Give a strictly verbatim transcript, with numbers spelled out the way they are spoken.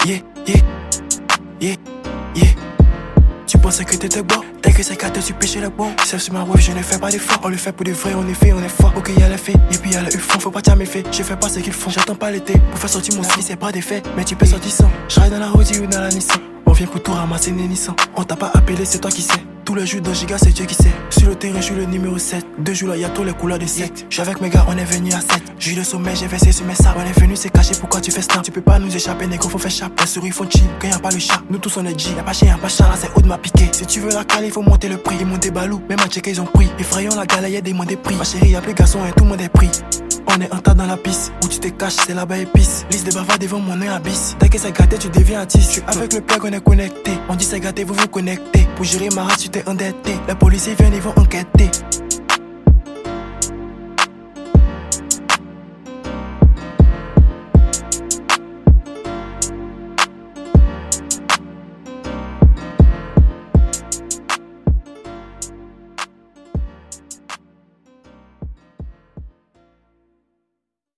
Yeah, yeah, yeah, yeah. Tu pensais que t'étais bon, dès que c'est gâté, tu pêchais le bon. Sauf sur ma web, je ne fais pas d'effort. On le fait pour de vrai, on est fait, on est fort. Ok, y'a les faits, et puis y'a le fond. Faut pas tirer mes faits, je fais pas ce qu'ils font. J'attends pas l'été pour faire sortir mon ski, c'est pas des faits. Mais tu peux sortir sans. Je ride dans la Audi ou dans la Nissan. On vient pour tout ramasser les Nissan. On t'a pas appelé, c'est toi qui sais. Tous les jours dans Giga, c'est Dieu qui sait. Sur le terrain, je suis le numéro sept. Deux jours là, y'a tous les couleurs de sept. J'suis avec mes gars, on est venu à sept. J'ai eu le sommeil, j'ai versé sur mes sacs. On est venu, c'est caché, pourquoi tu fais snap? Tu peux pas nous échapper, négro, faut faire chape. Les souris font chill, quand y'a pas le chat. Nous tous on est G, y'a pas chien, y'a pas chat, là c'est haut de ma piqué. Si tu veux la cale, il faut monter le prix. Ils montent des balous, même à checker, ils ont pris. Effrayons la galère, y'a des moins des prix. Ma chérie, y'a plus garçon, et tout le monde est pris. On est en tas dans la piste, où tu te caches, c'est là-bas épice. Liste des bavards devant mon nez abysse. Dès que c'est gâté, tu deviens artiste. Tu avec le plug, on est connecté. On dit c'est gâté, vous vous connectez. Pour gérer ma race, tu t'es endetté. Les policiers viennent, ils vont enquêter.